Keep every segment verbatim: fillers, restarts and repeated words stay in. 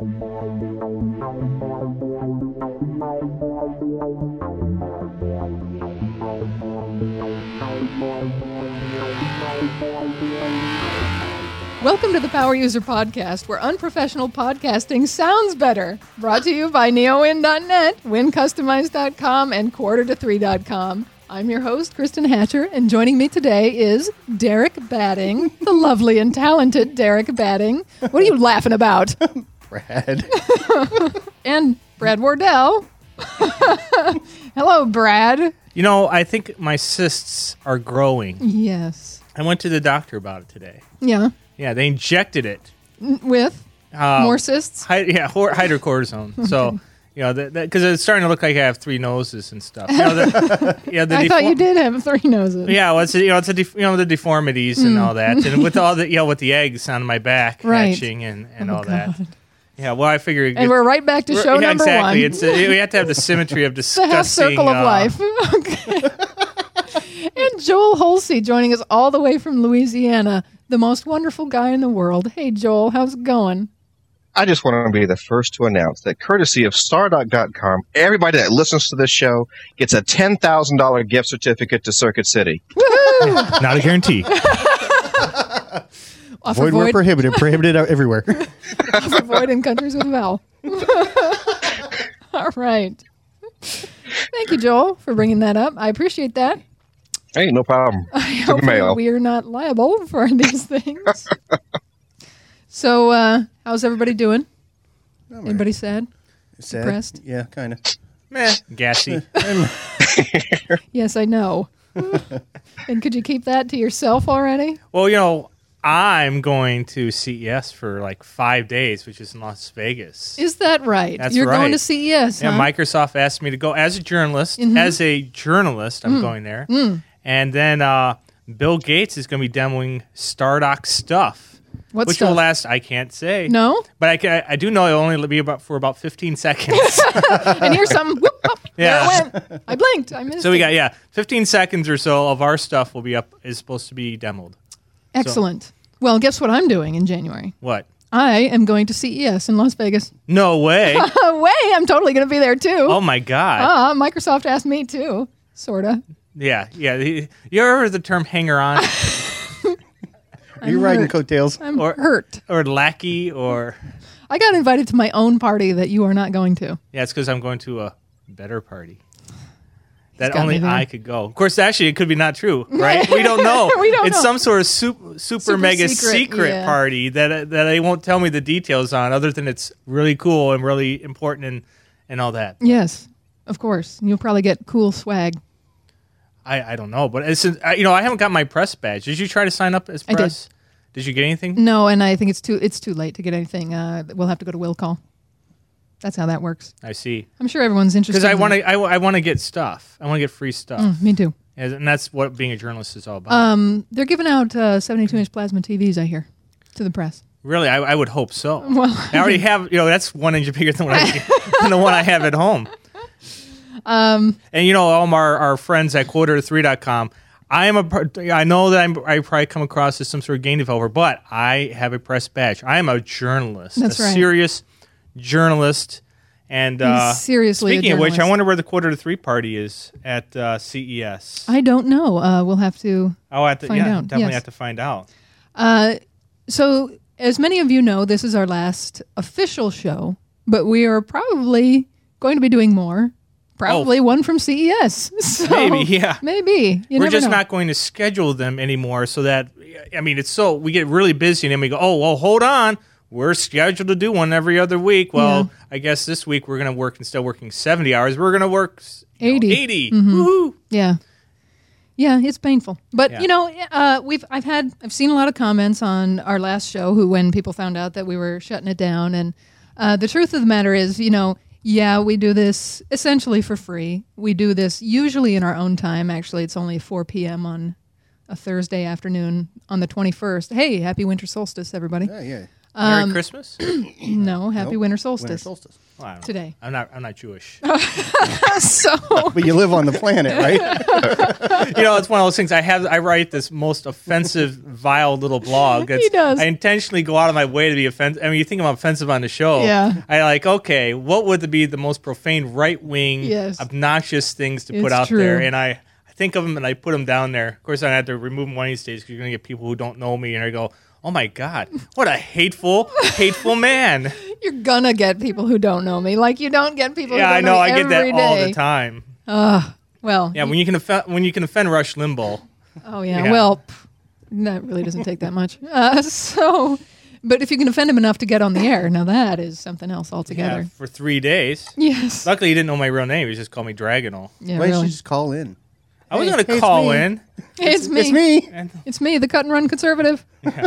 Welcome to the Power User Podcast, where unprofessional podcasting sounds better. Brought to you by neowin dot net, win customize dot com, and quarter to three dot com. I'm your host, Kristen Hatcher, and joining me today is Derek Batting, the lovely and talented Derek Batting. What are you laughing about? Brad. And Brad Wardell. Hello, Brad. You know, I think my cysts are growing. Yes. I went to the doctor about it today. Yeah. Yeah, they injected it. With Uh, more cysts? Hy- yeah, hor- hydrocortisone. Okay. So, you know, because it's starting to look like I have three noses and stuff. You know, the, yeah, the I thought defor- you did have three noses. Yeah, well, it's a, you know, it's a def- you know the deformities and all that, and with all the you know with the eggs on my back Right. hatching and, and Oh, all that. God. Yeah, well, I figure. And we're right back to we're- show yeah, number exactly. one. It's a, we have to have the symmetry of the discussing. half circle of uh, life. Okay. And Joel Holsey joining us all the way from Louisiana, the most wonderful guy in the world. Hey, Joel, how's it going? I just want to be the first to announce that courtesy of Stardock dot com, everybody that listens to this show gets a ten thousand dollars gift certificate to Circuit City. Woohoo! Not a guarantee. Offer Void where void, prohibited. Prohibited out everywhere. offer void in countries with vowel. All right. Thank you, Joel, for bringing that up. I appreciate that. Hey, no problem. I hope mail. we are not liable for these things. So, uh, how's everybody doing? Oh, man. Anybody sad? Sad? Depressed? Yeah, kind of. Meh, gassy. Yes, I know. And could you keep that to yourself already? Well, you know, I'm going to C E S for like five days, which is in Las Vegas. Is that right? That's You're right. going to C E S, Yeah, huh? Microsoft asked me to go as a journalist. Mhm. As a journalist, I'm going there. Mm. And then uh, Bill Gates is going to be demoing Stardock stuff, What which stuff? will last, I can't say. No? But I, can, I do know it'll only be about for about fifteen seconds. And here's something. Whoop, up, Yeah. There it went. I blinked. I missed So we it. got, yeah, fifteen seconds or so of our stuff will be up, is supposed to be demoed. Excellent. Well, guess what I'm doing in January? What? I am going to C E S in Las Vegas. No way. Way, I'm totally going to be there too. Oh, my God. Ah, Microsoft asked me too, sorta. Yeah, yeah. You ever heard the term hanger on? You're riding coattails. I'm Or- hurt. or lackey or... I got invited to my own party that you are not going to. Yeah, it's because I'm going to a better party. That got only me there. I could go. Of course, actually, it could be not true, right? We don't know. We don't it's know. some sort of super, super, Super mega secret, secret, yeah. party that that they won't tell me the details on, other than it's really cool and really important and, and all that. Yes, of course. You'll probably get cool swag. I, I don't know, but it's I, you know I haven't got my press badge. Did you try to sign up as I did. press? Did you get anything? No, and I think it's too it's too late to get anything. Uh, we'll have to go to will call. That's how that works. I see. I'm sure everyone's interested. Because I in want that. to I, I want to get stuff. I want to get free stuff, Mm, me too. and and that's what being a journalist is all about. Um, they're giving out uh, seventy-two inch plasma T Vs, I hear, to the press. Really, I, I would hope so. Well, I already have, you know, that's one inch bigger than, what I, than the one I have at home. Um, And, you know, all our, our friends at quarter to three dot com, I am a, par- I know that I'm, I probably come across as some sort of game developer, but I have a press badge. I am a journalist, That's a right. serious journalist. And uh, He's seriously a speaking of which, I journalist. wonder where the quarter to three party is at uh, C E S. I don't know. Uh, we'll have to. Oh, I have to, find yeah, out, definitely yes. have to find out. Uh, so, as many of you know, this is our last official show, but we are probably going to be doing more. Probably one from C E S. So, Oh. Maybe, yeah. Maybe. You We're never just know. not going to schedule them anymore so that, I mean, it's so, we get really busy and then we go, oh, well, hold on. We're scheduled to do one every other week. Well, Yeah. I guess this week we're going to work, instead of working seventy hours, we're going to work you know, eighty. eighty. Mhm. Woohoo. Yeah. Yeah, it's painful. But Yeah. you know, uh, we've I've had I've seen a lot of comments on our last show who when people found out that we were shutting it down, and uh, the truth of the matter is, you know, yeah, we do this essentially for free. We do this usually in our own time. Actually, it's only four p.m. on a Thursday afternoon on the twenty-first. Hey, happy winter solstice, everybody. Yeah, yeah. Merry Christmas. No, happy Nope. winter solstice. Winter solstice. Well, I don't know. Today. I'm not. I'm not Jewish. So But you live on the planet, right? You know, it's one of those things. I have. I write this most offensive, vile little blog. That's, He does. I intentionally go out of my way to be offensive. I mean, you think I'm offensive on the show. Yeah. I like. Okay, what would be the most profane, right wing, Yes. obnoxious things to put It's out true. there? And I, I think of them and I put them down there. Of course, I have to remove them one of these days because you're going to get people who don't know me, and I go, "Oh my God, what a hateful, hateful man." you're gonna get people who don't know me, like you don't get people. Yeah, who I don't know. me I get that every all day. the time. Well, Yeah, when you can offend, when you can offend Rush Limbaugh. oh yeah. Yeah. Well, pff, that really doesn't take that much. Uh, so, but if you can offend him enough to get on the air, now that is something else Yeah, altogether. for three days. Yes. Luckily, he didn't know my real name. He just called me Dragonal. Yeah, Why don't really. you just call in? I was Hey, going to hey, it's call me. in. Hey, it's me. It's me. And It's me, the cut and run conservative.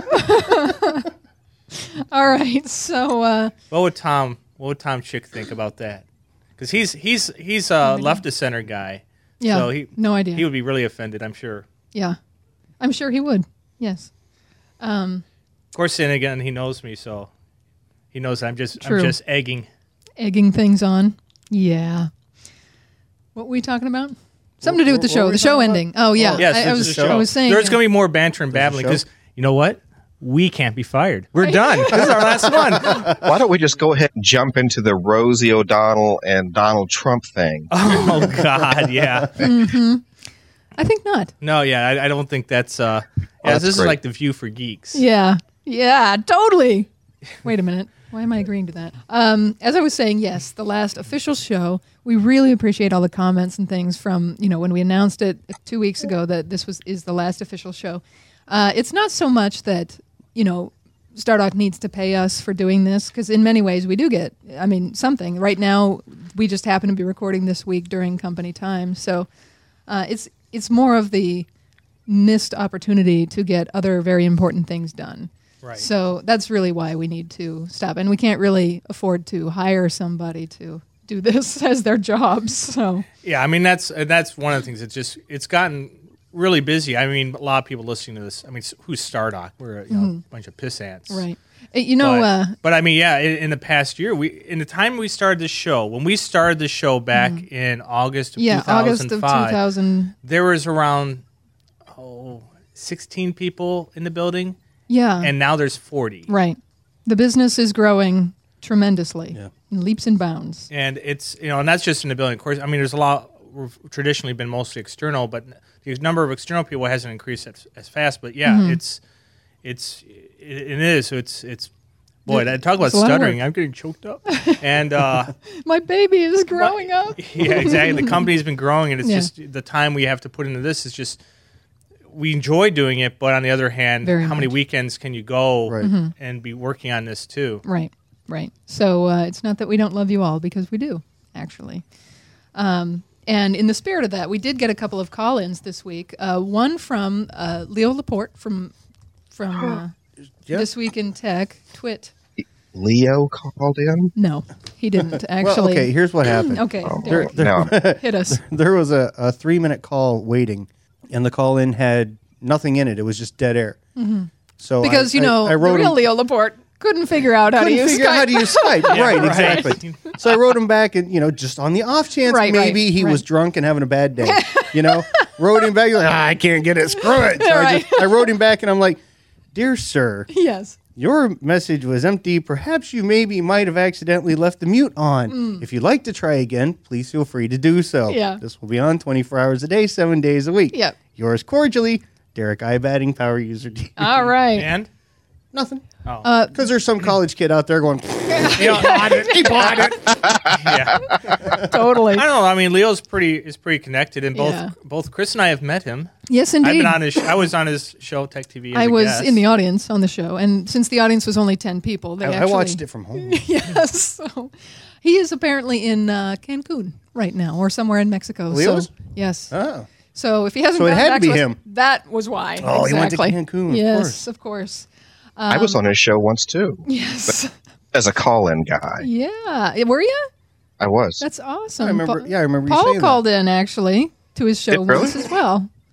All right. So, uh, what would Tom? What would Tom Chick think about that? Because he's he's he's a left of center guy. yeah. So he no idea. he would be really offended, I'm sure. yeah. I'm sure he would. Yes. Um, Of course, then again, he knows me, so he knows I'm just True. I'm just egging. egging things on. Yeah. What were we talking about? Something to do with the What- what show. were we The show talking about? ending. Oh yeah. Yes, I, I there's was. a show. I was saying. There's uh, going to be more banter and babbling show? because you know what? We can't be fired. We're done. This is our last one. Why don't we just go ahead and jump into the Rosie O'Donnell and Donald Trump thing? Oh God, yeah. I think not. No, yeah, I, I don't think that's. Uh, yeah, that's this is great. like the View for Geeks. Yeah. Yeah. Totally. Wait a minute. Why am I agreeing to that? Um, as I was saying, yes, the last official show. We really appreciate all the comments and things from you know when we announced it two weeks ago that this was is the last official show. Uh, it's not so much that you know Stardock needs to pay us for doing this because in many ways we do get. I mean something. Right now we just happen to be recording this week during company time, so uh, it's it's more of the missed opportunity to get other very important things done. Right. So that's really why we need to stop. And we can't really afford to hire somebody to do this as their job. So Yeah, I mean that's uh, that's one of the things. It's just it's gotten really busy. I mean, a lot of people listening to this. I mean, who's Stardock? We're a you know, bunch of piss ants, right. Uh, You know, But, uh, but I mean, yeah. In, in the past year, we in the time we started this show, when we started the show back in August of yeah, two thousand August of two five, thousand. there was around oh sixteen people in the building, Yeah. and now there's forty. right. The business is growing tremendously Yeah. in leaps and bounds. And it's you know, and that's just in the building. Of course, I mean, there's a lot. We've traditionally been mostly external, but the number of external people hasn't increased as, as fast. But yeah, Mm-hmm. it's it's it, it is. So it's it's boy. Yeah, That, talk about it's a lot of stuttering. work. I'm getting choked up. And uh, My baby is growing up. yeah, exactly. The company's been growing, and it's Yeah. just the time we have to put into this is just. We enjoy doing it, but on the other hand, Very how many much. weekends can you go Right. Mm-hmm. and be working on this too? Right, right. So uh, it's not that we don't love you all because we do, actually. Um, and in the spirit of that, we did get a couple of call-ins this week. Uh, one from uh, Leo Laporte from from uh, Yeah. This Week in Tech, Twit. Leo called in? No, he didn't Well, actually. okay, here's what happened. Okay, Oh, Derek, no. hit us. There was a, a three minute call waiting, and the call in had nothing in it. It was just dead air. Mm-hmm. So Because, I, you know, I, I wrote the real him, Leo Laporte couldn't figure out how to couldn't use figure out how Skype. to use Skype. right, right. exactly. So I wrote him back, and you know, just on the off chance Right, maybe right, he was right. drunk and having a bad day. You know, wrote him back. He's like, ah, I can't get it. Screw it. So I, Right. just, I wrote him back, and I'm like, dear sir. Yes. Your message was empty. Perhaps you maybe might have accidentally left the mute on. If you'd like to try again, please feel free to do so. Yeah. This will be on twenty-four hours a day, seven days a week. Yep. Yours cordially, Derek Ibatting, Power User D. All right. And Nothing. oh, Uh, Because there's some college kid out there going, you know, he bought it. yeah. Totally. I don't know. I mean, Leo's pretty is pretty connected, and both Yeah. both Chris and I have met him. Yes, I've indeed. been on his. I was on his show, Tech T V. As I a was guest. in the audience on the show, and since the audience was only ten people, they I, I actually watched it from home. Yes, so he is apparently in uh, Cancun right now, or somewhere in Mexico. Leo's? So, yes. Oh. So if he hasn't, So it gotten had to back be us, him. That was why. Oh, he went to exactly. Cancun, of Yes, course. of course. I was on his show once too, Yes. as a call-in guy. Yeah. Were you? I was. That's awesome. I remember- Pa- yeah, I remember you Paul saying that. called in actually to his show Did- really? once as well.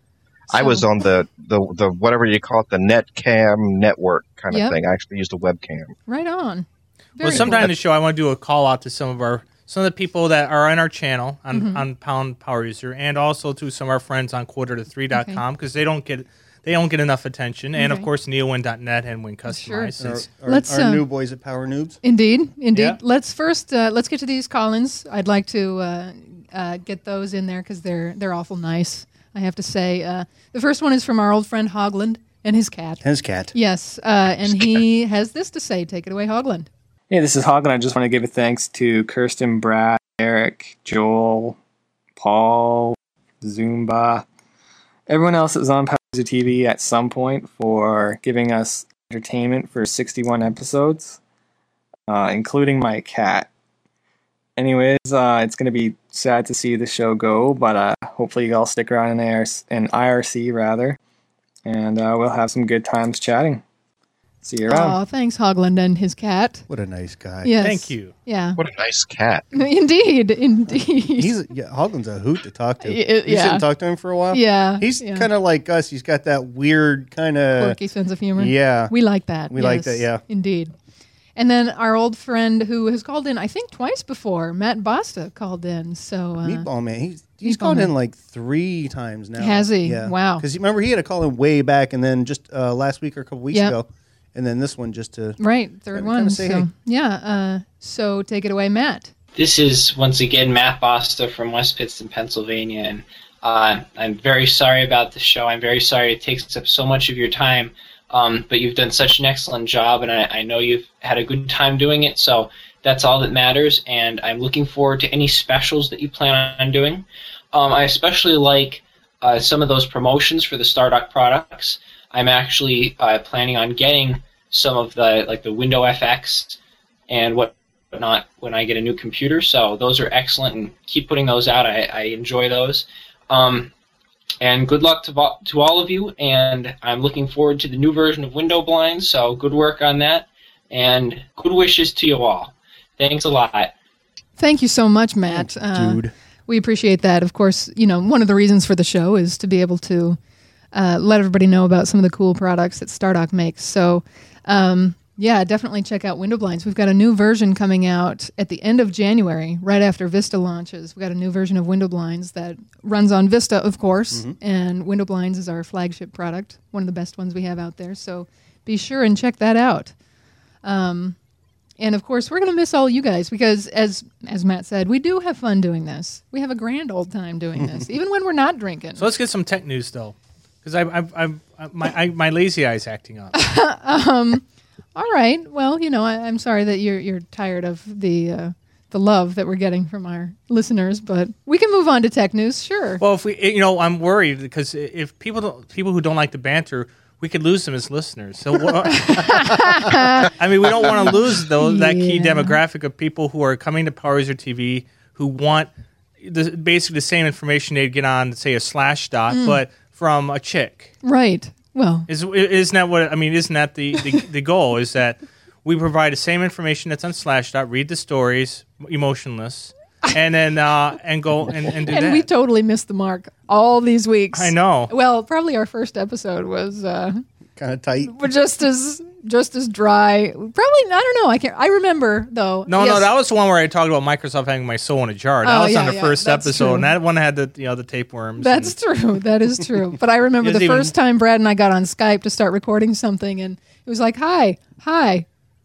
I was on the, the, the whatever you call it, the Netcam network kind of Yep. thing. I actually used a webcam. Right on. Very Well, sometime cool. in the show, I want to do a call out to some of our some of the people that are on our channel on, Mm-hmm. on Pound Power User, and also to some of our friends on quarter to three dot com because they don't get they don't get enough attention, and of Okay. course NeoWin dot net and Win Customized. Sure. since- Our, our, Let's, our uh, new boys at Power Noobs. Indeed, indeed. Yeah. Let's first uh, let's get to these call-ins. I'd like to uh, uh, get those in there because they're they're awful nice. I have to say. Uh, the first one is from our old friend Hogland and his cat. His cat. Yes, uh, and he has this to say. Take it away, Hogland. Hey, this is Hogland. I just want to give a thanks to Kirsten, Brad, Eric, Joel, Paul, Zumba, everyone else that was on Power User T V at some point for giving us entertainment for sixty-one episodes, uh, including my cat. Anyways, uh, it's going to be sad to see the show go, but uh, hopefully you all stick around in, A R C, in I R C, rather, and uh, we'll have some good times chatting. See you around. Oh, thanks, Hogland and his cat. What a nice guy. Yes. Thank you. Yeah. What a nice cat. Indeed, indeed. He's yeah, Hogland's a hoot to talk to. Y- You yeah. should talk to him for a while. yeah. He's yeah. kind of like us. He's got that weird kind of quirky sense of humor. yeah. We like that. We like yes, that, yeah. Indeed. And then our old friend who has called in, I think, twice before, Matt Basta called in. So uh, Meatball Man. He's he's Meatball called Man. in like three times now. Has he? Yeah. Wow. Because remember he had a call in way back, and then just uh, last week or a couple weeks Yep. ago, and then this one just to right, third Kinda- one. kinda say so hey. yeah. Uh, so take it away, Matt. This is once again Matt Bosta from West Pittston, Pennsylvania, and uh, I'm very sorry about the show. I'm very sorry it takes up so much of your time, um, but you've done such an excellent job, and I, I know you've had a good time doing it, so that's all that matters, and I'm looking forward to any specials that you plan on doing. Um, I especially like uh, some of those promotions for the Stardock products. I'm actually uh, planning on getting some of the, like the Window F X and what not when I get a new computer. So those are excellent, and keep putting those out. I, I enjoy those. Um, and good luck to, vo- to all of you, and I'm looking forward to the new version of Window Blinds, so good work on that, and good wishes to you all. Thanks a lot. Thank you so much, Matt. Uh, dude. We appreciate that. Of course, you know, one of the reasons for the show is to be able to uh, let everybody know about some of the cool products that Stardock makes. So, um, yeah, definitely check out Window Blinds. We've got a new version coming out at the end of January, right after Vista launches. We've got a new version of Window Blinds that runs on Vista, of course, and Window Blinds is our flagship product, one of the best ones we have out there. So be sure and check that out. Um, and of course, we're going to miss all you guys because, as as Matt said, we do have fun doing this. We have a grand old time doing this, even when we're not drinking. So let's get some tech news though, because I, I, I, I, my I, my lazy eye's acting up. All right. Well, you know, I, I'm sorry that you're you're tired of the uh, the love that we're getting from our listeners, but we can move on to tech news. Sure. Well, if we, you know, I'm worried because if people don't, people who don't like the banter, we could lose them as listeners. So, what- I mean, we don't want to lose those that key Yeah. demographic of people who are coming to Power User T V who want the, basically the same information they'd get on, say, a Slash dot, Mm. but from a chick. Right. Well, Is isn't that what I mean? Isn't that the, the, the goal? Is that we provide the same information that's on Slashdot, read the stories, emotionless, and then uh, and go and, and do and that. we totally missed the mark all these weeks. I know. Well, probably our first episode was uh, kind of tight. just as just as dry. Probably I don't know. I can't. I remember though. No, Yes. no, that was the one where I talked about Microsoft having my soul in a jar. That Oh, was yeah, on the yeah, first that's episode, true. and that one had the you know the tapeworms. That's and, true. That is true. But I remember It the was even- first time Brad and I got on Skype to start recording something, and it was like, "Hi, hi."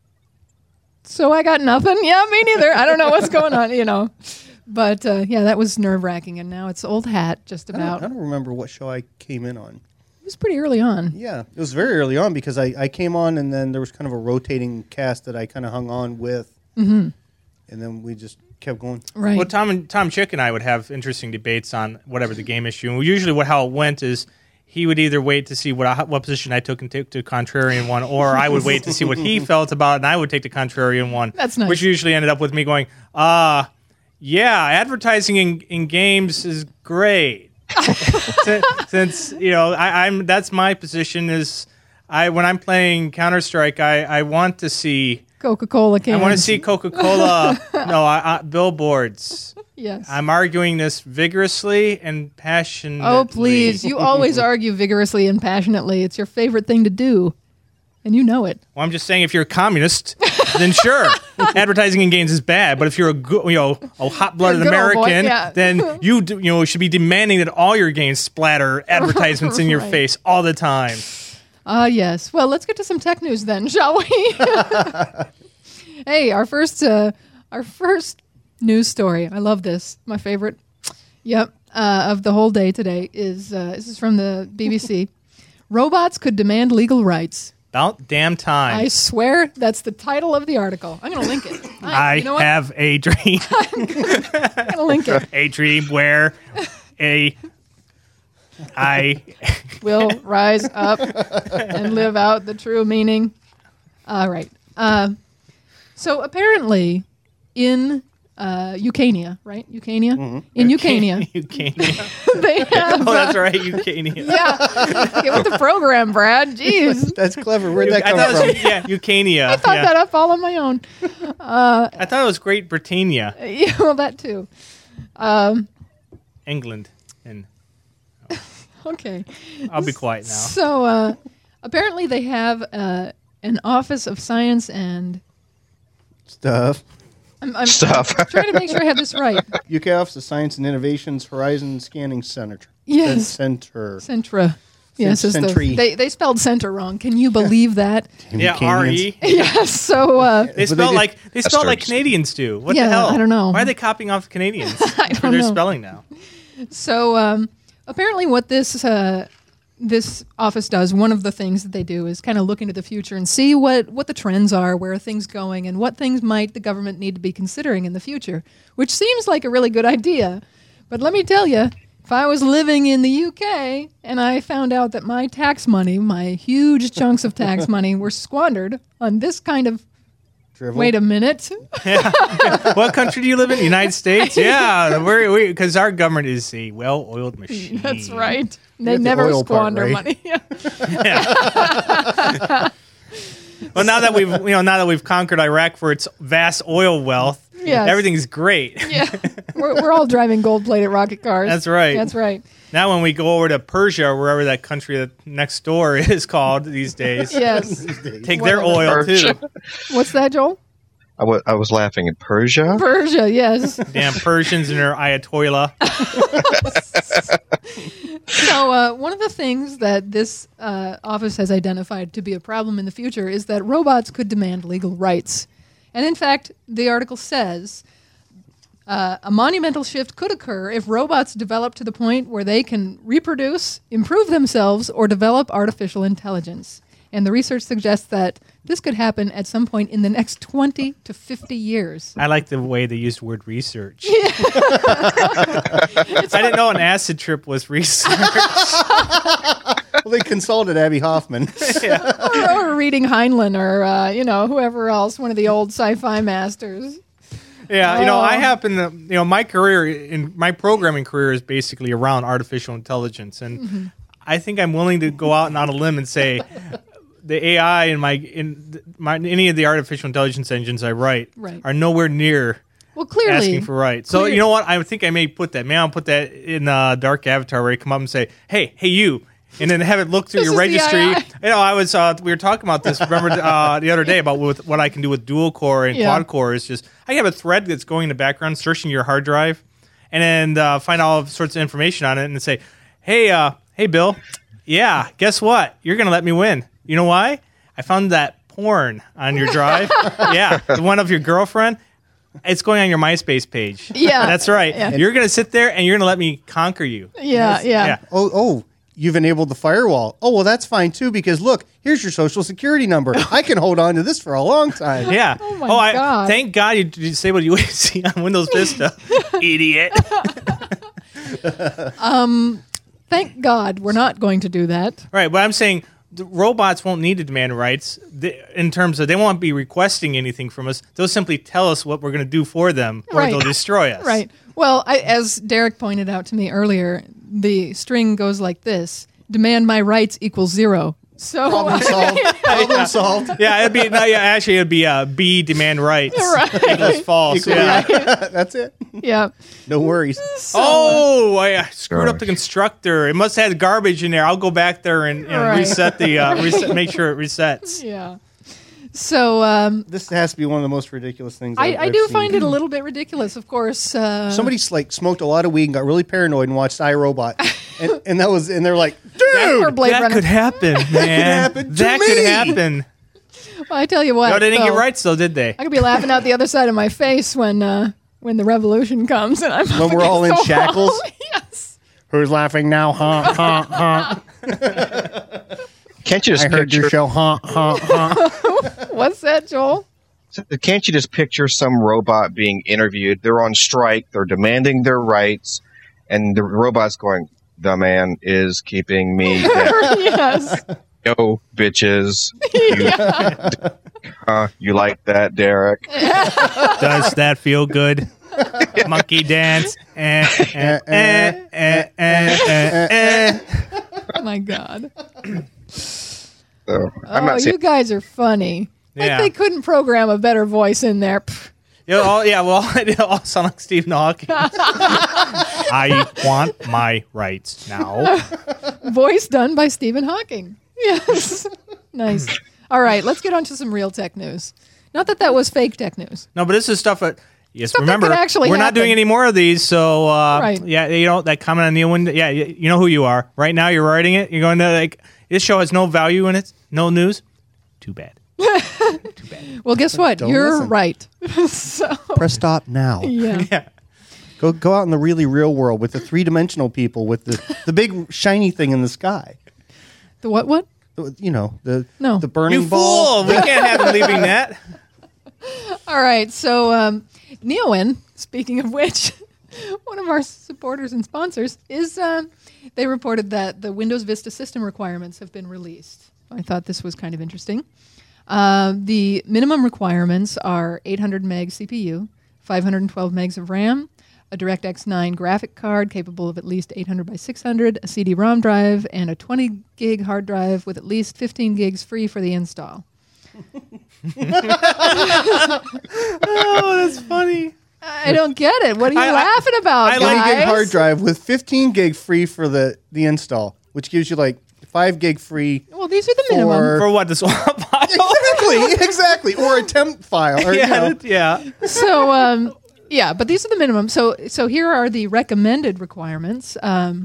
So I got nothing. Yeah, me neither. I don't know what's going on. You know. But uh, yeah, that was nerve wracking, and now it's old hat. Just I don't, about. I don't remember what show I came in on. It was pretty early on. Yeah, it was very early on because I, I came on and then there was kind of a rotating cast that I kind of hung on with, mm-hmm. and then we just kept going. Right. Well, Tom and Tom Chick and I would have interesting debates on whatever the game issue. And usually, what how it went is he would either wait to see what I, what position I took and take the contrarian one, or I would wait to see what he felt about it, and I would take the contrarian one. That's nice. Which usually ended up with me going, uh yeah, advertising in, in games is great. since, since you know, I, I'm that's my position is I when I'm playing Counter Strike, I, I want to see Coca-Cola cans. I want to see Coca Cola no I, I, billboards. Yes. I'm arguing this vigorously and passionately. Oh, please. You always argue vigorously and passionately. It's your favorite thing to do. And you know it. Well, I'm just saying, if you're a communist, then sure, advertising in games is bad. But if you're a go- you know a hot-blooded Good old boy, American, yeah. then you do, you know should be demanding that all your games splatter advertisements in your Right. face all the time. Ah, yes. Well, let's get to some tech news then, shall we? Hey, our first, uh, our first news story. I love this. My favorite. Yep. Uh, of the whole day today is uh, this is from the B B C. Robots could demand legal rights. About damn time. I swear that's the title of the article. I'm going to link it. I you know what? have a dream. I'm going to link it. A dream where a I Will rise up and live out the true meaning. All right. Uh, so apparently in uh, Eucania, right? Eucania? In Eucania, Eucania. they have... Oh, that's right, Eucania. Yeah. Get with the program, Brad. Jeez. That's clever. Where'd that I come thought it from? was, yeah, Eucania. I thought yeah. that up all on my own. I thought it was Great Britannia, Yeah, well, that too. England, and Okay. I'll be quiet now. So uh, apparently they have uh, an Office of Science and... Stuff. I'm, I'm Stuff. trying to make sure I have this right. U K Office of Science and Innovations Horizon Scanning Center. Yes. Center. Centra. Yes, is the, Sentry. they they spelled center wrong. Can you believe that? Yeah, R E. Yes. So uh, They they spell did- like they spell like Bastards. Canadians do. What Yeah, the hell? I don't know. Why are they copying off Canadians I for don't their know. spelling now? so um, apparently, what this uh, this office does, one of the things that they do is kind of look into the future and see what what the trends are, where are things going, and what things might the government need to be considering in the future. Which seems like a really good idea, but let me tell you. If I was living in the U K and I found out that my tax money, my huge chunks of tax money, were squandered on this kind of... Drivel. Wait a minute. What country do you live in? United States? Yeah, we're because our government is a well-oiled machine. That's right. They got the never oil part squander right. money. Well, now that we've you know now that we've conquered Iraq for its vast oil wealth, Yes. everything's great. Yeah. We're, we're all driving gold-plated rocket cars. That's right. That's right. Now, when we go over to Persia, or wherever that country that next door is called these days, Yes. take their oil Persia. too. What's that, Joel? I wa- I was laughing at Persia. Persia, yes. Damn Persians and their Ayatollah. So uh, one of the things that this uh, office has identified to be a problem in the future is that robots could demand legal rights. And in fact, the article says uh, a monumental shift could occur if robots develop to the point where they can reproduce, improve themselves, or develop artificial intelligence. And the research suggests that this could happen at some point in the next twenty to fifty years. I like the way they used the word research. I didn't know an acid trip was research. Well, they consulted Abby Hoffman. or, or reading Heinlein or, uh, you know, whoever else, one of the old sci-fi masters. Yeah, you know, I Oh. happen to, you know, my career in my programming career is basically around artificial intelligence, and Mm-hmm. I think I'm willing to go out and on a limb and say the A I in my in my any of the artificial intelligence engines I write Right. are nowhere near Well, clearly. asking for rights. So clear- you know what? I think I may put that. Maybe I'll put that in uh, Dark Avatar where I come up and say, "Hey, hey, you." And then have it look through This your is the registry. A I. You know, I was uh, we were talking about this. Remember uh, the other day about with, what I can do with dual core and Yeah. quad core is just I have a thread that's going in the background searching your hard drive, and then uh, find all sorts of information on it, and say, "Hey, uh, hey, Bill, yeah, guess what? You're gonna let me win. You know why? I found that porn on your drive. Yeah, the one of your girlfriend." It's going on your MySpace page. Yeah. That's right. Yeah. You're going to sit there and you're going to let me conquer you. Yeah, yeah. Yeah. Oh, oh, you've enabled the firewall. Oh, well, that's fine too, because look, here's your social security number. I can hold on to this for a long time. Yeah. Oh my I, God. Thank God you disabled U A C on Windows Vista. Idiot. Thank God we're not going to do that. Right, but I'm saying the robots won't need to demand rights they, in terms of they won't be requesting anything from us. They'll simply tell us what we're going to do for them, or Right. they'll destroy us. Right. Well, I, as Derek pointed out to me earlier, the string goes like this: demand my rights equals zero. So Problem solved. Problem solved. Yeah, it'd be no, yeah. Actually, it'd be uh, B demand rights. Right. Equals false. Equal- Yeah. That's it. yeah. No worries. So, Oh, I uh, screwed up Gosh. the constructor. It must have had garbage in there. I'll go back there and you know, Right. reset the uh, reset, make sure it resets. yeah. So um, This has to be one of the most ridiculous things I, I've, I I've do seen. find it a little bit ridiculous, of course. Uh, Somebody like smoked a lot of weed and got really paranoid and watched iRobot, and, and that was and they're like, dude, or Blade that Runner. could happen, man. happen to that me. could happen. Well, I tell you what, No, they didn't though, get rights though, did they? I could be laughing out the other side of my face when uh, when the revolution comes and I'm When we're all in against the wall. shackles? Yes. who's laughing now? Huh, huh, huh. Can't you just I heard picture? your show. Huh, huh, huh. What's that, Joel? Can't you just picture some robot being interviewed? They're on strike. They're demanding their rights, and the robot's going, "The man is keeping me down. Yes. Yo, bitches. You, uh, you like that, Derek? Does that feel good? Monkey dance. Eh, eh, eh, eh, eh, eh, eh. Oh, my God. So, I'm Oh, not saying you guys are funny. Like Yeah. they couldn't program a better voice in there. Pff. You know, all, yeah, well, they all sound like Stephen Hawking. I want my rights now. Voice done by Stephen Hawking. Yes. Nice. All right, let's get on to some real tech news. Not that that was fake tech news. No, but this is stuff that, yes, Stuff that remember, could actually we're not happen. doing any more of these, so, uh, Right. yeah, you know, that comment on the window, yeah, you, you know who you are. Right now, you're writing it, you're going to, like, this show has no value in it, no news. Too bad. Too bad. Well, guess what? Don't You're listen. right. So, Press stop now. yeah. Yeah. Go go out in the really real world with the three dimensional people with the, the big shiny thing in the sky. The what what? The- You know the No. the burning You ball. fool! We can't have them leaving that. All right. So, um, Neowin, speaking of which, one of our supporters and sponsors is, uh, they reported that the Windows Vista system requirements have been released. I thought this was kind of interesting. Uh, the minimum requirements are eight hundred meg C P U, five hundred twelve megs of RAM, a DirectX nine graphic card capable of at least eight hundred by six hundred, a C D ROM drive, and a twenty gig hard drive with at least fifteen gigs free for the install. Oh, that's funny. I don't get it. What are you I- I- laughing about, I guys? like twenty gig hard drive with fifteen gig free for the the install, which gives you like five gig free. Well, these are the minimum. For- For what, the swap file? Exactly, exactly, or a temp file. Or, you Yeah, know. yeah. So, um, yeah, but these are the minimum. So, so here are the recommended requirements um,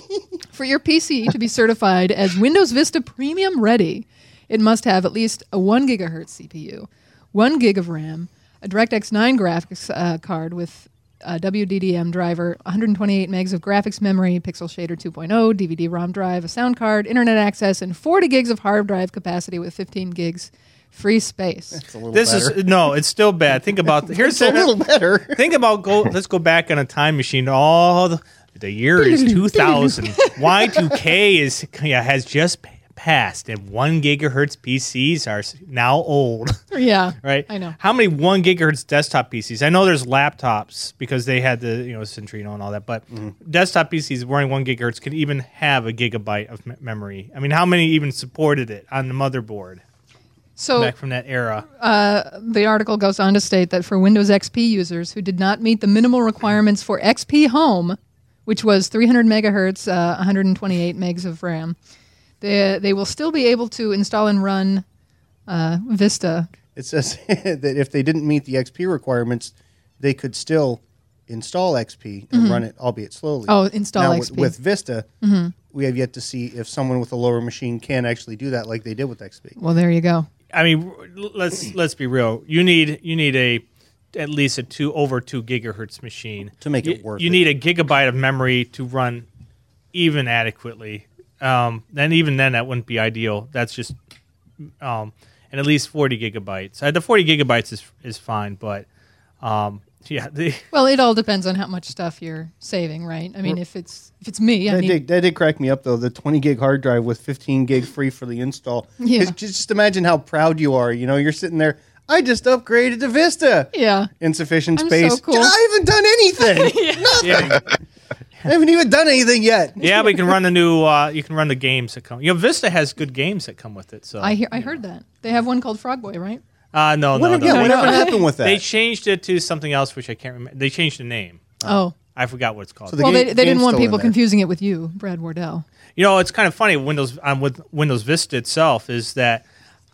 for your P C to be certified as Windows Vista Premium Ready. It must have at least a one gigahertz C P U, one gig of RAM, a DirectX nine graphics uh, card with a W D D M driver, one hundred twenty-eight megs of graphics memory, Pixel Shader two point oh, D V D ROM drive, a sound card, internet access, and forty gigs of hard drive capacity with fifteen gigs free space. It's a little This better. is, no, it's still bad. Think about, here's It's a little better. Think about go. Let's go back in a time machine. Oh, the, the year is two thousand. Y two K is yeah, has just p- passed, and one gigahertz P Cs are s- now old. Yeah, Right? I know. How many one gigahertz desktop P Cs? I know there's laptops because they had the you know Centrino and all that, but desktop P Cs running one gigahertz could even have a gigabyte of me- memory. I mean, how many even supported it on the motherboard So back from that era? the article goes on to state that for Windows X P users who did not meet the minimal requirements for X P Home, which was three hundred megahertz, uh, one hundred twenty-eight megs of RAM, they, they will still be able to install and run uh, Vista. It says that if they didn't meet the X P requirements, they could still install X P and run it, albeit slowly. Oh, install now, X P. With, with Vista, we have yet to see if someone with a lower machine can actually do that like they did with X P. Well, there you go. I mean, let's let's be real. You need you need a at least a two over two gigahertz machine To make it You- worth You it. need a gigabyte of memory to run even adequately. Um, then even then, that wouldn't be ideal. That's just um, and at least forty gigabytes. Uh, the forty gigabytes is is fine, but um, yeah, the, Well, it all depends on how much stuff you're saving, right? I mean, if it's if it's me, I That need did, that did crack me up, though. The twenty gig hard drive with fifteen gig free for the install. Yeah. 'Cause Just imagine how proud you are. You know, you're sitting there, I just upgraded to Vista. yeah. Insufficient I'm space. so cool. I haven't done anything. yeah. I haven't even done anything yet. Yeah, but you can run the new. Uh, you can run the games that come. You know, Vista has good games that come with it. So I hear, I heard that they have one called Frogboy, right? Uh, no, What, no, no. yeah, They, whatever happened with that? they changed it to something else, which I can't remember. They changed the name. Oh, I forgot what it's called. So the well, game- they, they didn't game's want still in people there. confusing it with you, Brad Wardell. You know, it's kind of funny. Windows um, with Windows Vista itself is that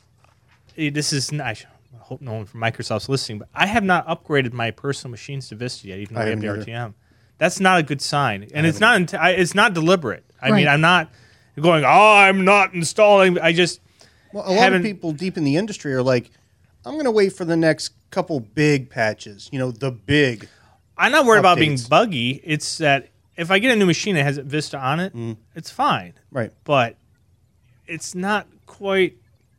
eh, this is. I should- I hope no one from Microsoft's listening, but I have not upgraded my personal machines to Vista yet, even though I I have haven't the either. R T M. That's not a good sign, and it's not. int- I- It's not deliberate. I Right. mean, I'm not going. Oh, I'm not installing. I just. Well, a lot haven't- of people deep in the industry are like, I'm going to wait for the next couple big patches. You know, the big. I'm not worried about being updates. buggy. It's that if I get a new machine that has Vista on it, Mm. it's fine. Right. But it's not quite.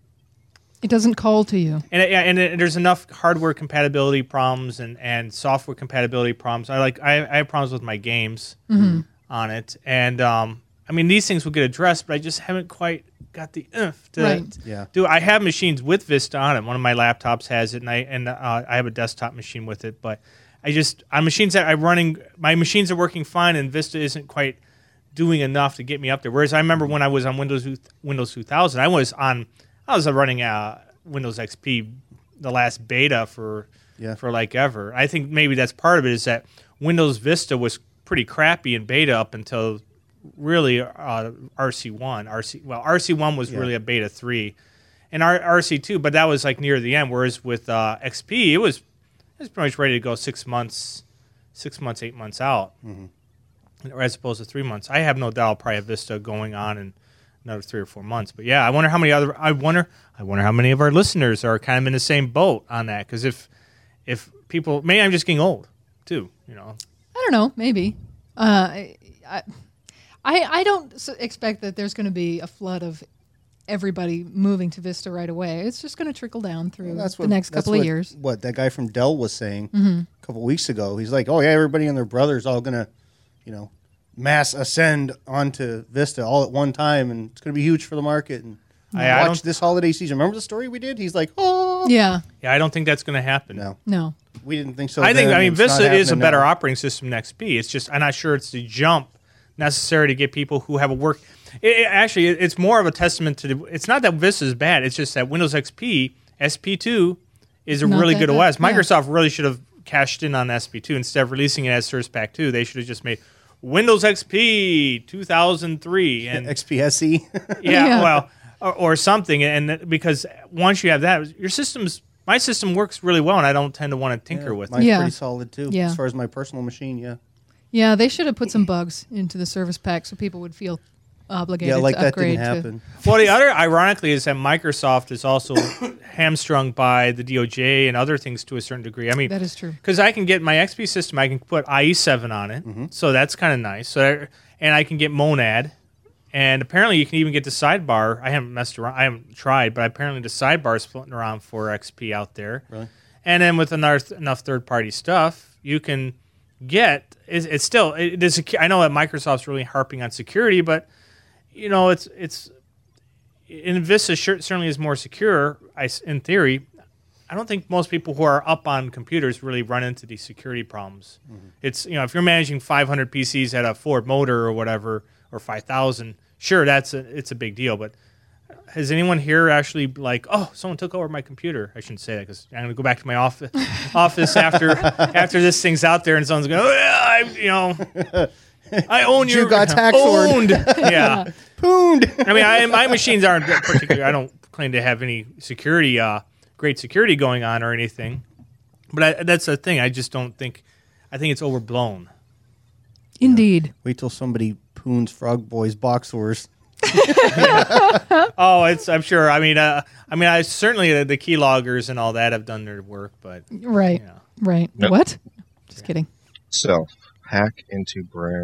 It doesn't call to you. And, it- and it, there's enough hardware compatibility problems and, and software compatibility problems. I like I, I have problems with my games on it, and um, I mean these things will get addressed, but I just haven't quite got the oomph to Right. Yeah. do. I have machines with Vista on it. One of my laptops has it, and I and uh, I have a desktop machine with it. But I just on machines that I'm running, my machines are working fine, and Vista isn't quite doing enough to get me up there. Whereas I remember when I was on Windows Windows two thousand, I was on I was running uh, Windows X P, the last beta for Yeah. for like ever. I think maybe that's part of it is that Windows Vista was pretty crappy in beta up until really uh, R C one. R C well, R C one was Yeah. really a beta three, and R- RC2, but that was like near the end. Whereas with uh, X P, it was it was pretty much ready to go six months, six months, eight months out, or as opposed to three months. I have no doubt I'll probably have Vista going on in another three or four months. But yeah, I wonder how many other I wonder I wonder how many of our listeners are kind of in the same boat on that. Because if if people, maybe I'm just getting old too. You know, I don't know. Maybe. Uh, I, I, I don't s- expect that there's going to be a flood of everybody moving to Vista right away. It's just going to trickle down through That's the what, next that's couple of what- years. What that guy from Dell was saying Mm-hmm. a couple weeks ago. He's like, oh, yeah, everybody and their brother's all going to, you know, mass ascend onto Vista all at one time, and it's going to be huge for the market. And I- I watch don't- this holiday season. Remember the story we did? He's like, oh. Yeah. yeah, I don't think that's going to happen. No, No. we didn't think so. I think then, I mean and it's not Vista is a happening better now. operating system than X P. It's just I'm not sure it's the jump necessary to get people who have a work. It, it- actually, it- it's more of a testament to. The, it's not that Vista is bad. It's just that Windows X P S P two is a Not really that good bad, O S. yeah. Microsoft really should have cashed in on S P two instead of releasing it as Service Pack two. They should have just made Windows X P two thousand three and X P S E. yeah, Yeah. well, or, or something. And that- because once you have that, your system's my system works really well, and I don't tend to want to tinker with it. Mine's Yeah. pretty solid too. Yeah. As far as my personal machine, yeah. Yeah, they should have put some bugs into the service pack so people would feel obligated Yeah, like to that upgrade didn't happen. Well, the other, ironically, is that Microsoft is also hamstrung by the D O J and other things to a certain degree. I mean, to. That is true. because I can get my X P system, I can put I E seven on it, Mm-hmm. so that's kind of nice. So, that- and I can get Monad, and apparently you can even get the sidebar. I haven't messed around, I haven't tried, but apparently the sidebar is floating around for X P out there. Really? And then with enough, enough third-party stuff, you can get. It's, it's still. It is. I know that Microsoft's really harping on security, but you know, it's it's. In Vista sure- certainly is more secure. I s in theory, I don't think most people who are up on computers really run into these security problems. It's you know, if you're managing five hundred P Cs at a Ford Motor or whatever, or five thousand, sure, that's a, it's a big deal, but. Has anyone here actually like, oh, someone took over my computer? I shouldn't say that because I'm going to go back to my office office after after this thing's out there and someone's going, oh, yeah, I, you know, I own You your got tax sword. owned. Yeah, Pooned. I mean, I, my machines aren't particularly. I don't claim to have any security, uh, great security going on or anything. But I, that's the thing. I just don't think. I think it's overblown. Indeed. Wait till somebody poons Frog Boy's box wars. Oh, it's. I'm sure. I mean, uh, I mean, I certainly uh, the keyloggers and all that have done their work, but Right. yeah. Right. Nope. What? Just kidding. So, hack into Brad.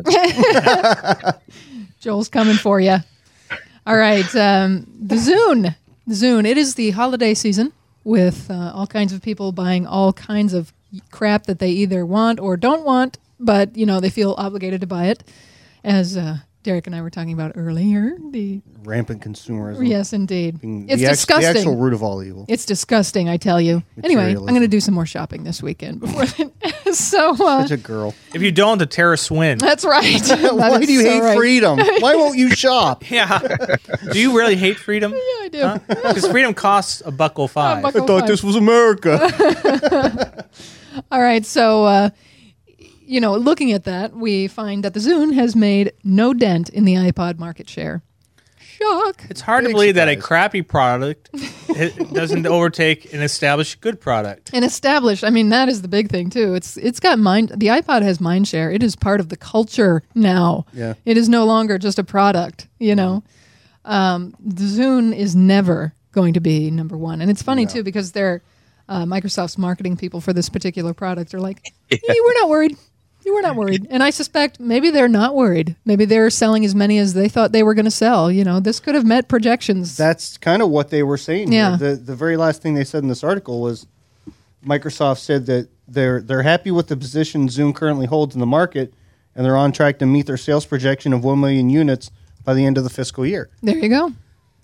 Joel's coming for you. All right. Um, the Zune. The Zune. It is the holiday season with uh, all kinds of people buying all kinds of crap that they either want or don't want, but, you know, they feel obligated to buy it as uh, Derek and I were talking about earlier. The Rampant consumerism. yes, indeed, Being it's the act- disgusting. the actual root of all evil. It's disgusting, I tell you. Anyway, I'm Materialism. going to do some more shopping this weekend. Before then. so uh, Such a girl. If you don't, the terrorists win. that's right. That Why is do you so hate right. freedom? Why won't you shop? Yeah. Do you really hate freedom? Yeah, I do. Because freedom costs a buck oh five. buck- I thought this was America. All right, so uh, you know, looking at that, we find that the Zune has made no dent in the iPod market share. Shock. It's hard to Big believe that a surprise. crappy product it doesn't overtake an established good product. And established. I mean, that is the big thing too. It's it's got mind. The iPod has mind share. It is part of the culture now. Yeah. It is no longer just a product. You know, um, the Zune is never going to be number one. And it's funny No. too because they're uh, Microsoft's marketing people for this particular product are like, hey, we're not worried. We're not worried. And I suspect maybe they're not worried. Maybe they're selling as many as they thought they were going to sell. You know, this could have met projections. That's kind of what they were saying. Yeah. Here. The the very last thing they said in this article was Microsoft said that they're they're happy with the position Zoom currently holds in the market, and they're on track to meet their sales projection of one million units by the end of the fiscal year. There you go.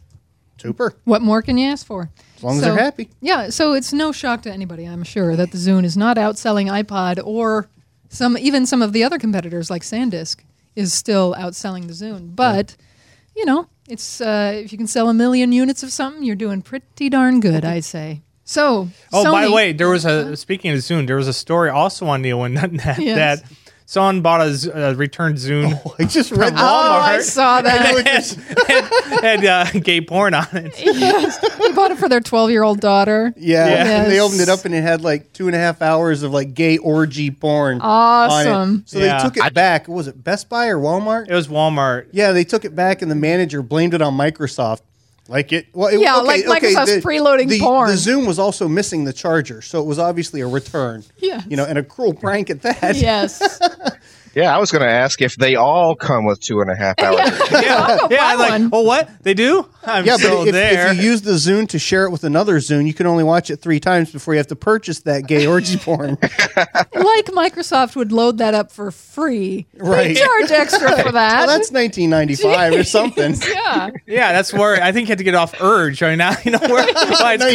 Super. What more can you ask for? As long as So- they're happy. Yeah, so it's no shock to anybody, I'm sure, that the Zune is not outselling iPod or some even some of the other competitors like SanDisk is still outselling the Zune. But, you know, it's uh, if you can sell a million units of something, you're doing pretty darn good, I'd say. So, Oh, by the Sony- way, there was a speaking of Zune, there was a story also on Neowin dot net Yes. that someone bought a Z- uh, returned Zune I just read Oh, I Walmart. saw that. and, and uh, gay porn on it. They bought it for their twelve-year-old daughter. Yeah, Yes. and they opened it up and it had like two and a half hours of like gay orgy porn. Awesome. On it. So Yeah. they took it back. Was it Best Buy or Walmart? It was Walmart. Yeah, they took it back and the manager blamed it on Microsoft. Like it, well, it, Yeah, okay, like okay, Microsoft's the- preloading the, porn. The Zoom was also missing the charger, so it was obviously a return. Yes. you know, and a cruel prank at that. Yes. Yeah, I was going to ask if they all come with two and a half hours. Yeah, I'll go yeah. buy I'm like, one. oh, what they do? I'm Yeah, still but if, there. if you use the Zune to share it with another Zune, you can only watch it three times before you have to purchase that gay orgy porn. Like Microsoft would load that up for free. Right. They charge extra for that. Well, that's nineteen ninety-five or something. Yeah. yeah, that's where I think you had to get off Urge right now. You know where why it's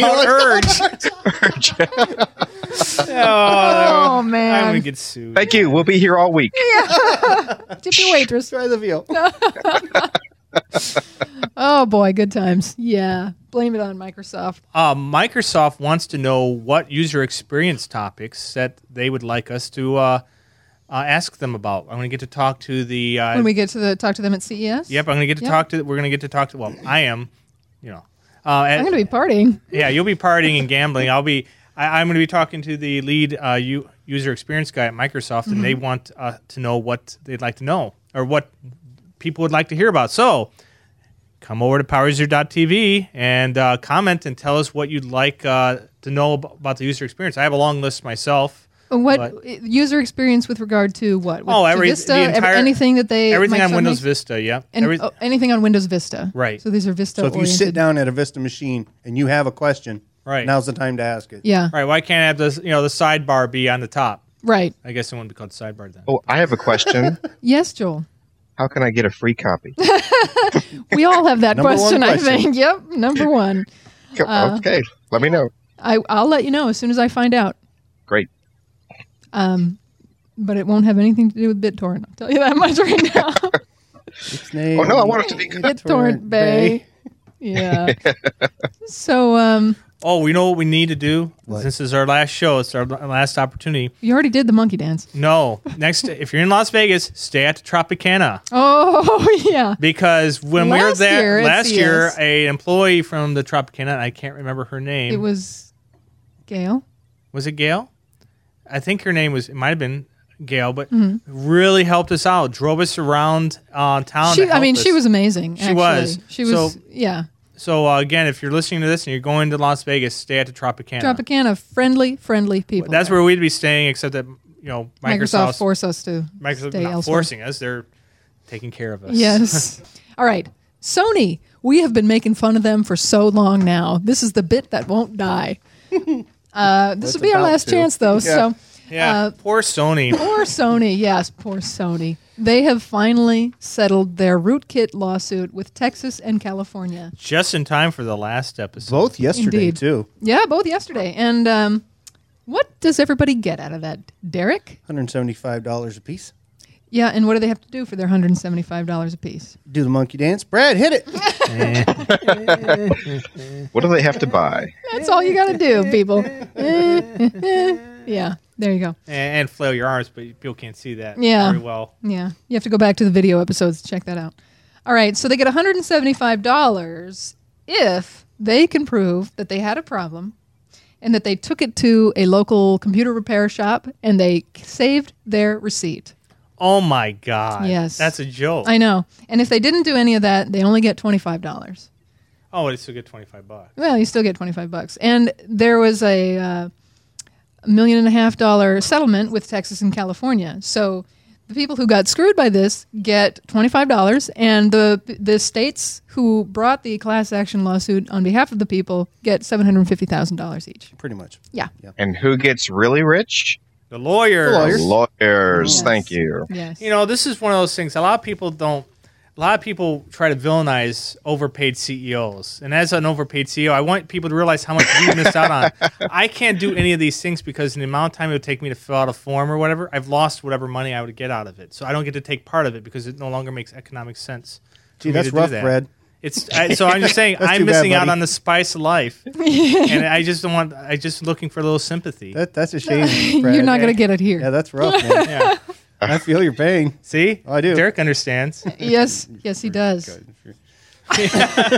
No, you called know Urge. oh, Oh, I'm man. gonna get sued. Thank you. We'll be here all week. Tip your waitress. Try the veal. Oh, boy. Good times. Yeah. Blame it on Microsoft. Uh, Microsoft wants to know what user experience topics that they would like us to uh, uh, ask them about. I'm going to get to talk to the. Uh, When we get to the talk to them at C E S? yep, I'm going to get to Yep. talk to. We're going to get to talk to. Well, I am. You know. Uh, at- I'm going to be partying. yeah, you'll be partying and gambling. I'll be. I, I'm going to be talking to the lead uh, u- user experience guy at Microsoft, and Mm-hmm. they want uh, to know what they'd like to know or what people would like to hear about. So. Come over to power user dot t v and uh, comment and tell us what you'd like uh, to know ab- about the user experience. I have a long list myself. What But- user experience with regard to what? With, Oh, to every- Vista? the Ev- entire- anything that they Everything on Microsoft Windows makes? Vista, yeah. And Every- oh, anything on Windows Vista. Right. So these are Vista So if you oriented. sit down at a Vista machine and you have a question, Right. now's the time to ask it. Yeah. Right, why can't I have this, you know, the sidebar be on the top? Right. I guess it wouldn't be called sidebar then. Oh, I have a question. Yes, Joel. How can I get a free copy? We all have that Number one question, I question. think. Yep. Number one. Uh, okay, let me know. I, I'll let you know as soon as I find out. Great. Um, but it won't have anything to do with BitTorrent. I'll tell you that much right now. Its name Oh, no, I want it to be good. BitTorrent Bay. Yeah. So um, Oh, we know what we need to do? What? This is our last show. It's our l- last opportunity. you already did the monkey dance. No. Next, if you're in Las Vegas, stay at the Tropicana. Oh, yeah. Because when we were Last there year at last C S. year, a employee from the Tropicana, and I can't remember her name. It was Gail. Was it Gail? I think her name was. It might have been Gail, but Mm-hmm. really helped us out. Drove us around uh, town. She, to I help mean, us. she was amazing. She actually. was. She was. So- yeah. So uh, again, if you're listening to this and you're going to Las Vegas, stay at the Tropicana. Tropicana, friendly, friendly people. That's there. where we'd be staying. Except that you know Microsoft Microsoft's, forced us to Microsoft's stay not elsewhere. forcing us; they're taking care of us. Yes. All right. Sony. We have been making fun of them for so long now. This is the bit that won't die. Uh, this It's will be our about last to. chance, though. Yeah. So, Yeah, Uh, poor Sony. Poor Sony. Yes, poor Sony. They have finally settled their rootkit lawsuit with Texas and California. Just in time for the last episode. Both yesterday, Indeed. too. Yeah, both yesterday. And um, what does everybody get out of that? Derek? one hundred seventy-five dollars a piece. Yeah, and what do they have to do for their one hundred seventy-five dollars a piece? Do the monkey dance. Brad, hit it. What do they have to buy? That's all you got to do, people. Yeah, there you go. And, and flail your arms, but people can't see that Yeah. very well. Yeah, you have to go back to the video episodes to check that out. All right, so they get one hundred seventy-five dollars if they can prove that they had a problem and that they took it to a local computer repair shop and they saved their receipt. Oh my God. Yes. That's a joke. I know. And if they didn't do any of that, they only get twenty-five dollars. Oh, they still get twenty-five bucks. Well, you still get twenty-five bucks. And there was a, uh, a million and a half dollar settlement with Texas and California. So the people who got screwed by this get twenty-five dollars, and the the states who brought the class action lawsuit on behalf of the people get seven hundred fifty thousand dollars each. Pretty much. Yeah. And who gets really rich? The lawyers. The lawyers. Lawyers. Yes. Thank you. Yes. You know, this is one of those things. A lot of people don't. A lot of people try to villainize overpaid C E Os. And as an overpaid C E O, I want people to realize how much we missed out on. I can't do any of these things because in the amount of time it would take me to fill out a form or whatever, I've lost whatever money I would get out of it. So I don't get to take part of it because it no longer makes economic sense. for Gee, me that's to do rough, that. Brad. It's I, so I'm just saying That's I'm too bad, missing out buddy. on the spice of life, and I just don't want. I just looking for a little sympathy. That, that's a shame, Brad. You're not going to get it here. Yeah, that's rough, man. yeah. I feel your pain. See, I do. Derek understands. Yes. Yes, he does. Good. If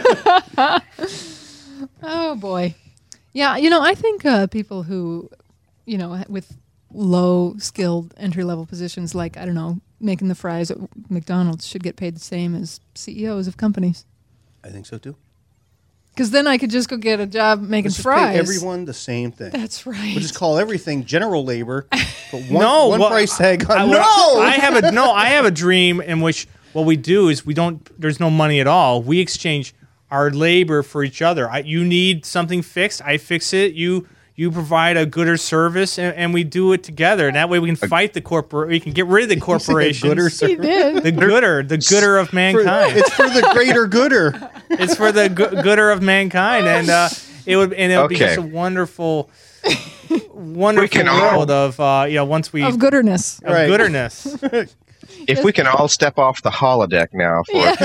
you're- Oh boy, yeah. You know, I think uh, people who, you know, with low skilled entry level positions, like I don't know, making the fries at McDonald's, should get paid the same as C E Os of companies. I think so, too. Because then I could just go get a job making Let's just fries. pay everyone the same thing. That's right. We'll just call everything general labor, but one, no, one well, price tag on. I, no! I have a no. I have a dream in which what we do is we don't. There's no money at all. We exchange our labor for each other. I, you need something fixed, I fix it. You you provide a gooder service, and, and we do it together. And that way we can fight the corporate. We can get rid of the corporations. gooder He service. did. The gooder, the gooder of For- mankind. it's for the greater gooder. It's for the go- gooder of mankind, and uh, it would and it would be Okay. just a wonderful, wonderful can all- world of uh, you know once we Of gooderness. of Right. gooderness. If we can all step off the holodeck now for a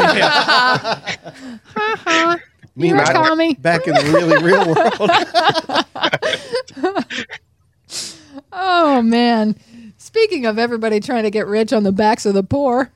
few Me You're a back, commie. back in the really real world. Oh man. Speaking of everybody trying to get rich on the backs of the poor.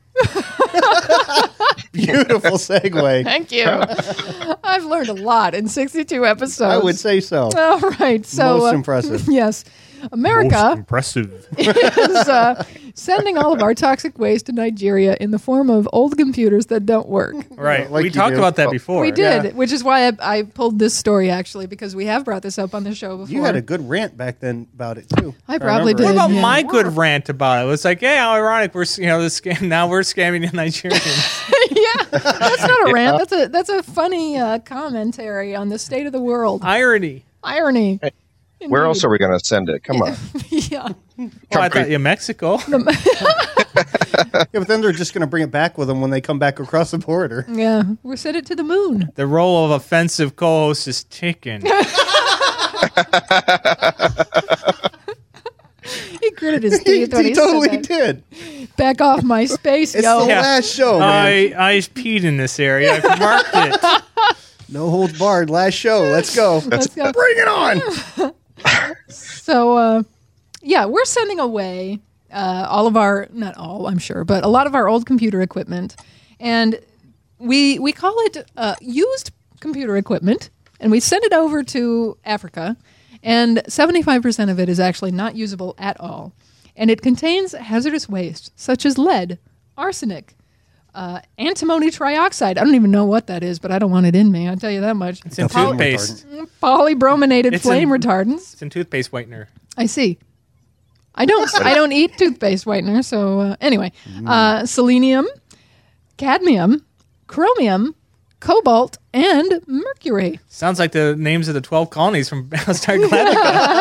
Beautiful segue. Thank you. I've learned a lot in sixty-two episodes. I would say so. All right. So Most uh, impressive. Yes. America impressive. is uh, sending all of our toxic waste to Nigeria in the form of old computers that don't work. Right. Like we you talked do. about that before. We did, Yeah. which is why I, I pulled this story actually, because we have brought this up on the show before. You had a good rant back then about it too. I if probably remember What did. about Yeah. my good rant about it? It was like, hey, how ironic. We're you know this scam now we're scamming the Nigerians. Yeah, that's not a rant. That's a that's a funny uh, commentary on the state of the world. Irony. Irony. Where else are we going to send it? Come on. Yeah. Well, I thought yeah, Mexico. Yeah, but then they're just going to bring it back with them when they come back across the border. Yeah. We sent it to the moon. The role of offensive co-host is taken. He gritted his he teeth when he, he totally said that. did. Back off my space, It's yo. the Yeah. last show, man. I I peed in this area. I've marked it. No holds barred. Last show. Let's go. Let's go. Bring it on. So, uh, yeah, we're sending away uh, all of our, not all, I'm sure, but a lot of our old computer equipment. And we we call it uh, used computer equipment. And we send it over to Africa. And seventy-five percent of it is actually not usable at all. And it contains hazardous waste, such as lead, arsenic, uh, antimony trioxide. I don't even know what that is, but I don't want it in me. I'll tell you that much. It's in Poly- toothpaste. Polybrominated It's flame in- retardants. It's in toothpaste whitener. I see. I don't. I don't eat toothpaste whitener. So uh, anyway, uh, selenium, cadmium, chromium, cobalt, and mercury. Sounds like the names of the twelve colonies from Battlestar Galactica.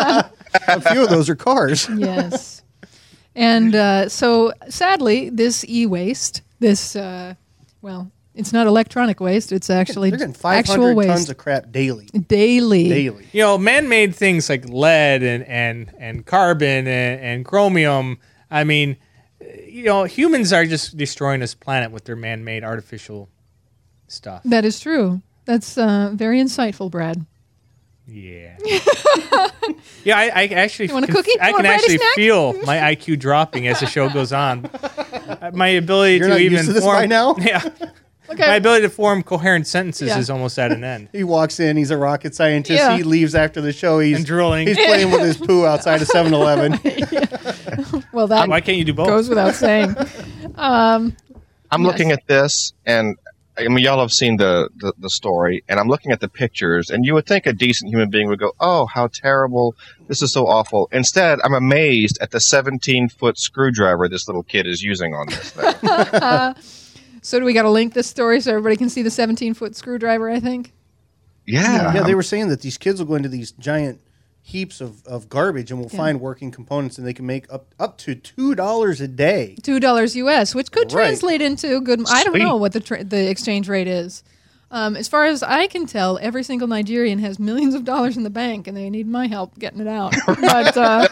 A few of those are cars. Yes. And uh, so, sadly, this e-waste, this, uh, well, it's not electronic waste. It's actually They're getting five actual hundred waste. tons of crap daily. Daily. Daily. You know, man-made things like lead and and and carbon and, and chromium. I mean, you know, humans are just destroying this planet with their man-made artificial stuff. That is true. That's uh, very insightful, Brad. Yeah. yeah, I, I actually You want a can- cookie? I You want can a Brady actually snack? feel my I Q dropping as the show goes on. Uh, My ability You're to not even used to this form by now? Yeah. Okay. My ability to form coherent sentences Yeah. is almost at an end. He walks in. He's a rocket scientist. Yeah. He leaves after the show. He's And drooling. He's playing with his poo outside of seven eleven. Well, that Why can't you do both? goes without saying. Um, I'm Yes. looking at this, and I mean, y'all have seen the, the, the story, and I'm looking at the pictures, and you would think a decent human being would go, oh, how terrible. This is so awful. Instead, I'm amazed at the seventeen-foot screwdriver this little kid is using on this thing. so do we got to link this story so everybody can see the seventeen-foot screwdriver, I think? Yeah. Yeah, they were saying that these kids will go into these giant heaps of, of garbage and will Yeah. find working components, and they can make up up to two dollars a day. two dollars U S, which could Right. translate into good. I don't Sweet. know what the tra- the exchange rate is. Um, as far as I can tell, every single Nigerian has millions of dollars in the bank, and they need my help getting it out. But uh,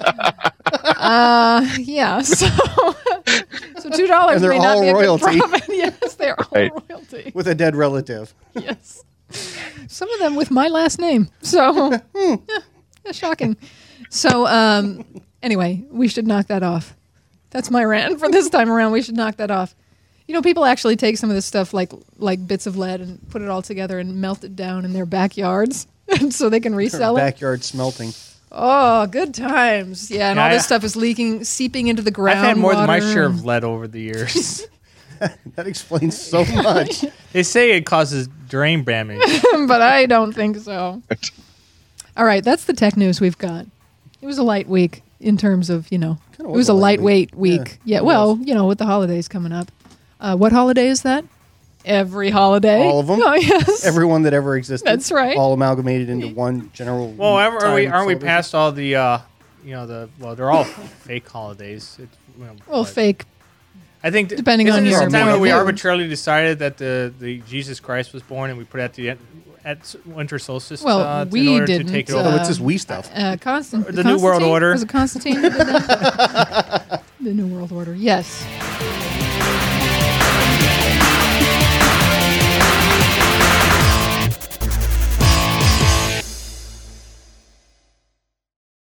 uh, yeah, so so two dollars And they're may not all be a royalty. good profit. Yes, they're all Right. royalty. With a dead relative. Yes, some of them with my last name. So yeah, yeah, shocking. So um, anyway, we should knock that off. That's my rant for this time around. We should knock that off. You know, people actually take some of this stuff, like like bits of lead, and put it all together and melt it down in their backyards, so they can resell it. Backyard smelting. Oh, good times! Yeah, and Yeah, all this I- stuff is leaking, seeping into the ground. I've had more than my share of lead over the years. That explains so much. They say it causes drain damage. but I don't think so. All right, that's the tech news we've got. It was a light week in terms of, you know, Kinda it was a light lightweight week. week. Yeah, Yeah, it well, was. you know, with the holidays coming up. Uh, what holiday is that? Every holiday. All of them? Oh, yes. Everyone that ever existed. That's right. All amalgamated into one general. Well, aren't are we time aren't we celebration. past all the uh, you know the well they're all fake holidays. It's, you know, well, but fake. I think th- depending isn't on this your the time when we mood. arbitrarily decided that the, the Jesus Christ was born and we put it at the end, at s- winter solstice. Well, uh, in we order didn't, to take it uh, over. Oh, it's this wee stuff. Uh, Constant, The New World Constantine? Order. Was it Constantine who did that? The New World Order, yes.